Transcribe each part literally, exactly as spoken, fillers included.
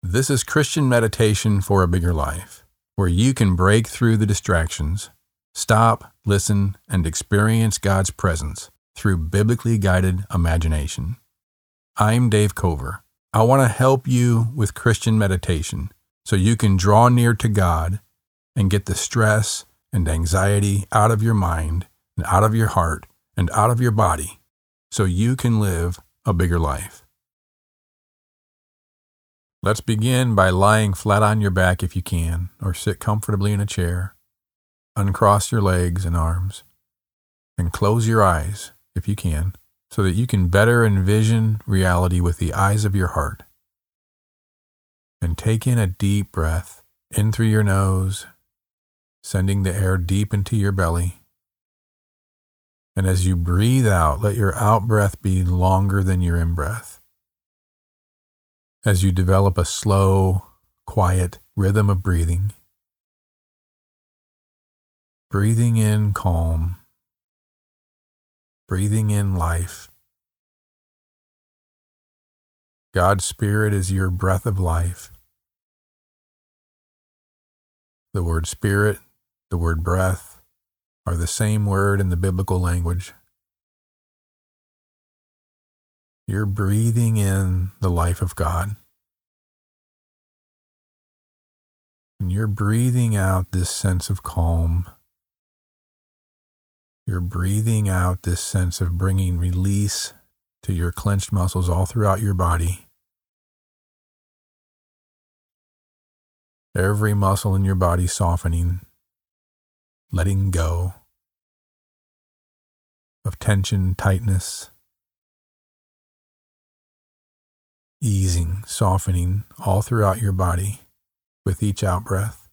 This is Christian meditation for a bigger life, where you can break through the distractions, stop, listen, and experience God's presence through biblically guided imagination. I'm Dave Cover. I want to help you with Christian meditation so you can draw near to God and get the stress and anxiety out of your mind and out of your heart and out of your body so you can live a bigger life. Let's begin by lying flat on your back if you can, or sit comfortably in a chair. Uncross your legs and arms, and close your eyes if you can, so that you can better envision reality with the eyes of your heart. And take in a deep breath in through your nose, sending the air deep into your belly. And as you breathe out, let your out-breath be longer than your in-breath. As you develop a slow, quiet rhythm of breathing. Breathing in calm. Breathing in life. God's Spirit is your breath of life. The word spirit, the word breath, are the same word in the biblical language. You're breathing in the life of God. And you're breathing out this sense of calm. You're breathing out this sense of bringing release to your clenched muscles all throughout your body. Every muscle in your body softening, letting go of tension, tightness, easing, softening all throughout your body with each out-breath.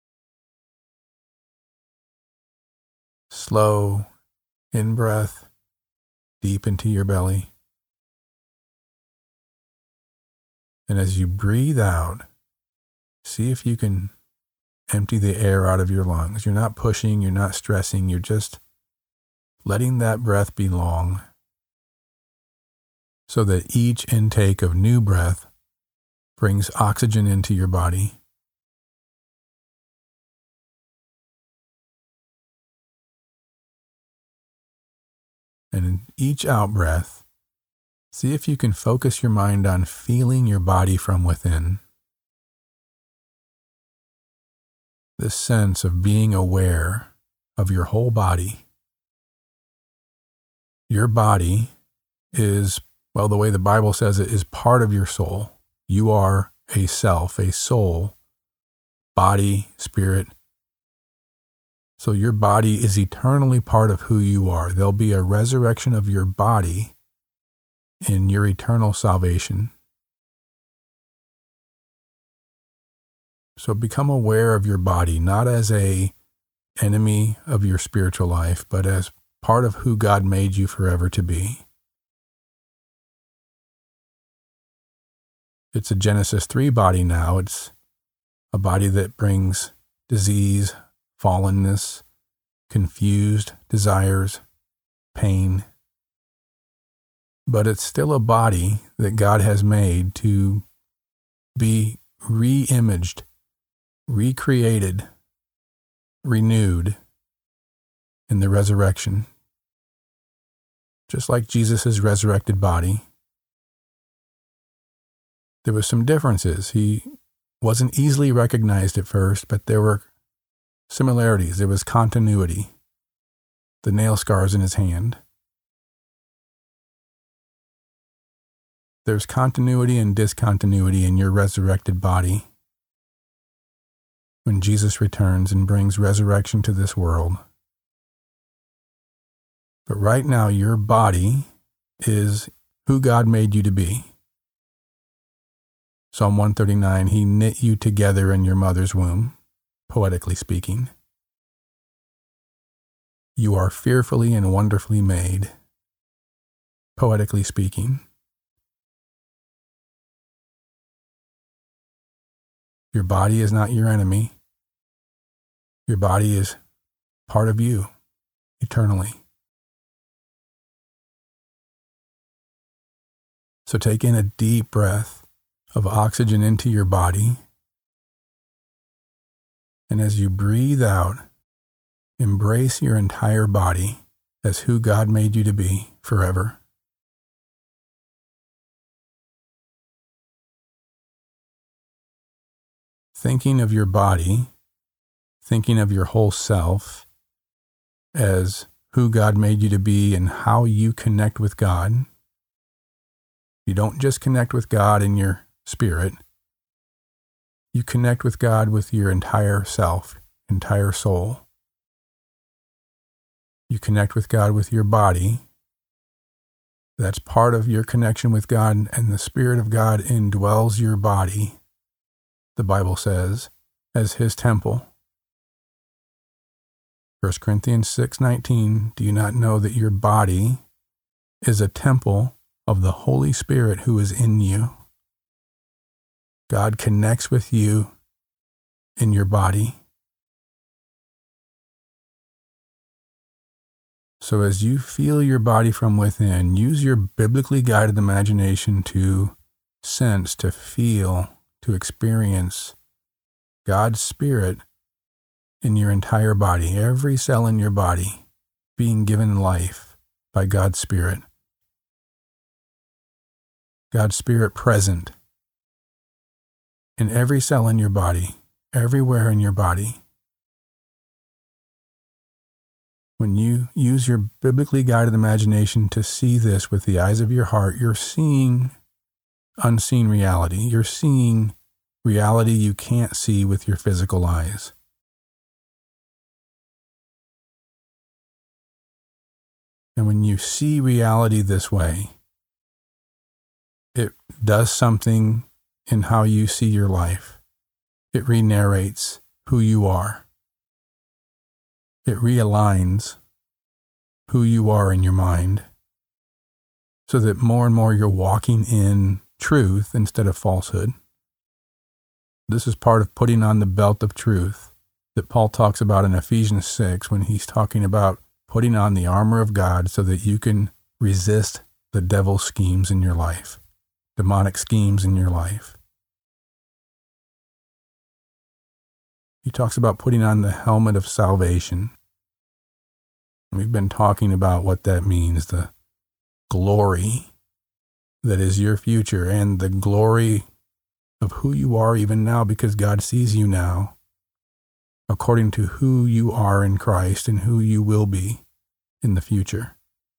Slow in-breath deep into your belly. And as you breathe out, see if you can empty the air out of your lungs. You're not pushing, you're not stressing, you're just letting that breath be long, so that each intake of new breath brings oxygen into your body. And in each out-breath, see if you can focus your mind on feeling your body from within. This sense of being aware of your whole body. Your body is, well, the way the Bible says it, is part of your soul. You are a self, a soul, body, spirit. So your body is eternally part of who you are. There'll be a resurrection of your body in your eternal salvation. So become aware of your body, not as a enemy of your spiritual life, but as part of who God made you forever to be. It's a Genesis three body now. It's a body that brings disease, fallenness, confused desires, pain. But it's still a body that God has made to be re-imaged, recreated, renewed in the resurrection. Just like Jesus' resurrected body. There were some differences. He wasn't easily recognized at first, but there were similarities. There was continuity. The nail scars in his hand. There's continuity and discontinuity in your resurrected body when Jesus returns and brings resurrection to this world. But right now, your body is who God made you to be. Psalm one thirty-nine, He knit you together in your mother's womb, poetically speaking. You are fearfully and wonderfully made, poetically speaking. Your body is not your enemy. Your body is part of you, eternally. So take in a deep breath of oxygen into your body. And as you breathe out, embrace your entire body as who God made you to be forever. Thinking of your body, thinking of your whole self as who God made you to be and how you connect with God. You don't just connect with God in your spirit. You connect with God with your entire self, entire soul. You connect with God with your body. That's part of your connection with God, and the Spirit of God indwells your body, the Bible says, as His temple. First Corinthians six nineteen, do you not know that your body is a temple of the Holy Spirit who is in you? God connects with you in your body. So as you feel your body from within, use your biblically guided imagination to sense, to feel, to experience God's Spirit in your entire body, every cell in your body being given life by God's Spirit. God's Spirit present in every cell in your body, everywhere in your body. When you use your biblically guided imagination to see this with the eyes of your heart, you're seeing unseen reality. You're seeing reality you can't see with your physical eyes. And when you see reality this way, it does something in how you see your life. It re-narrates who you are. It realigns who you are in your mind so that more and more you're walking in truth instead of falsehood. This is part of putting on the belt of truth that Paul talks about in Ephesians six when he's talking about putting on the armor of God so that you can resist the devil's schemes in your life, demonic schemes in your life. He talks about putting on the helmet of salvation. We've been talking about what that means, the glory that is your future and the glory of who you are even now, because God sees you now according to who you are in Christ and who you will be in the future.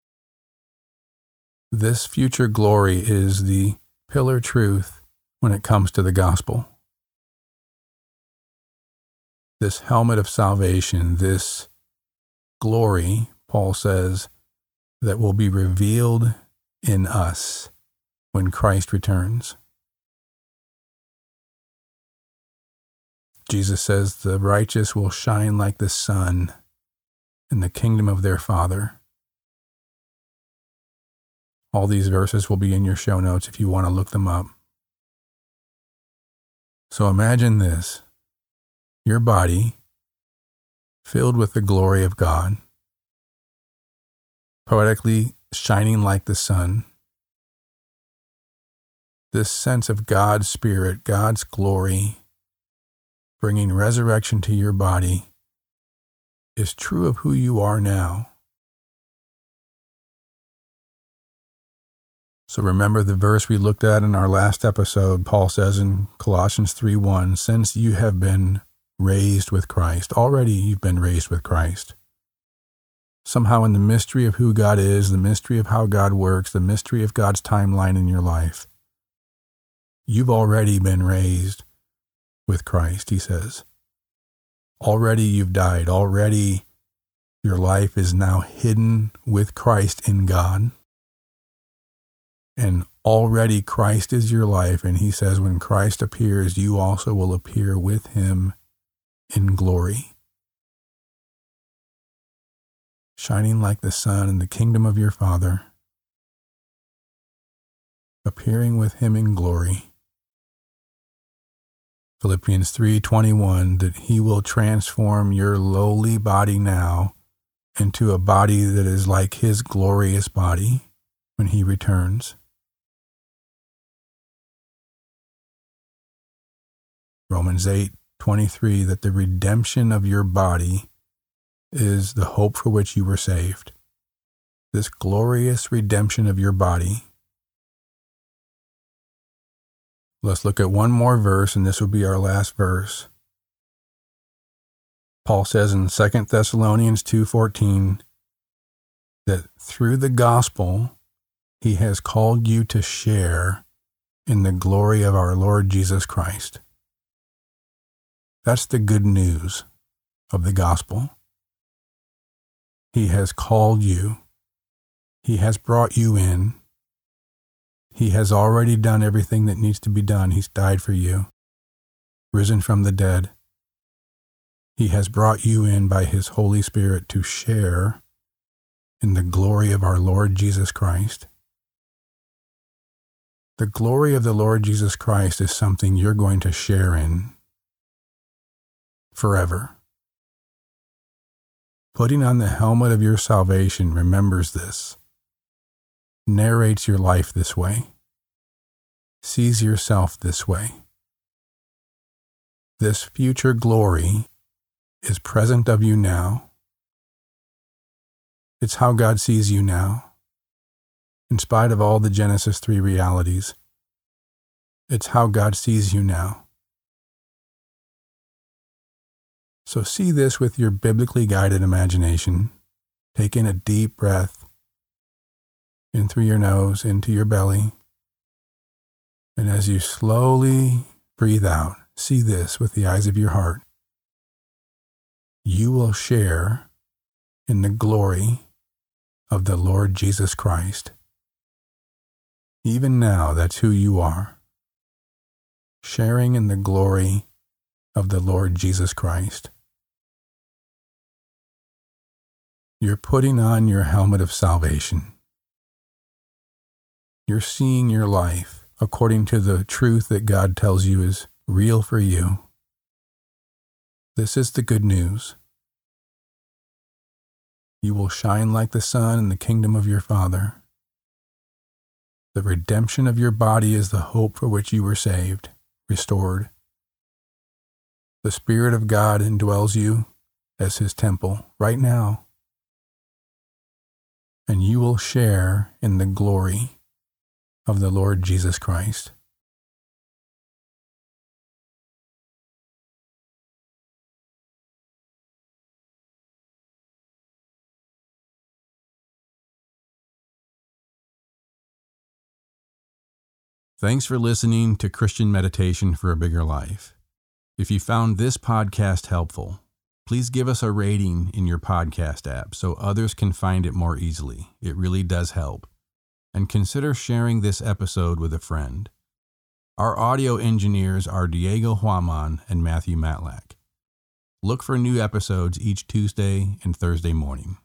This future glory is the pillar truth when it comes to the gospel. This helmet of salvation, this glory, Paul says, that will be revealed in us when Christ returns. Jesus says the righteous will shine like the sun in the kingdom of their Father. All these verses will be in your show notes if you want to look them up. So imagine this. Your body filled with the glory of God, poetically shining like the sun. This sense of God's Spirit, God's glory, bringing resurrection to your body is true of who you are now. So remember the verse we looked at in our last episode. Paul says in Colossians three one, since you have been raised with Christ, already you've been raised with Christ. Somehow in the mystery of who God is, the mystery of how God works, the mystery of God's timeline in your life, you've already been raised with Christ, he says. Already you've died. Already your life is now hidden with Christ in God. And already Christ is your life. And he says when Christ appears, you also will appear with him in glory. Shining like the sun in the kingdom of your Father. Appearing with him in glory. Philippians three twenty-one, that he will transform your lowly body now into a body that is like his glorious body when he returns. Romans eight twenty-three, that the redemption of your body is the hope for which you were saved. This glorious redemption of your body. Let's look at one more verse, and this will be our last verse. Paul says in Second Thessalonians two fourteen that through the gospel he has called you to share in the glory of our Lord Jesus Christ. That's the good news of the gospel. He has called you. He has brought you in. He has already done everything that needs to be done. He's died for you, risen from the dead. He has brought you in by His Holy Spirit to share in the glory of our Lord Jesus Christ. The glory of the Lord Jesus Christ is something you're going to share in forever. Putting on the helmet of your salvation remembers this, narrates your life this way, sees yourself this way. This future glory is present of you now. It's how God sees you now. In spite of all the Genesis three realities, it's how God sees you now. So see this with your biblically guided imagination. Take in a deep breath in through your nose, into your belly. And as you slowly breathe out, see this with the eyes of your heart. You will share in the glory of the Lord Jesus Christ. Even now, that's who you are. Sharing in the glory of the Lord Jesus Christ. You're putting on your helmet of salvation. You're seeing your life according to the truth that God tells you is real for you. This is the good news. You will shine like the sun in the kingdom of your Father. The redemption of your body is the hope for which you were saved, restored. The Spirit of God indwells you as His temple right now. And you will share in the glory of the Lord Jesus Christ. Thanks for listening to Christian Meditation for a Bigger Life. If you found this podcast helpful, please give us a rating in your podcast app so others can find it more easily. It really does help. And consider sharing this episode with a friend. Our audio engineers are Diego Huaman and Matthew Matlack. Look for new episodes each Tuesday and Thursday morning.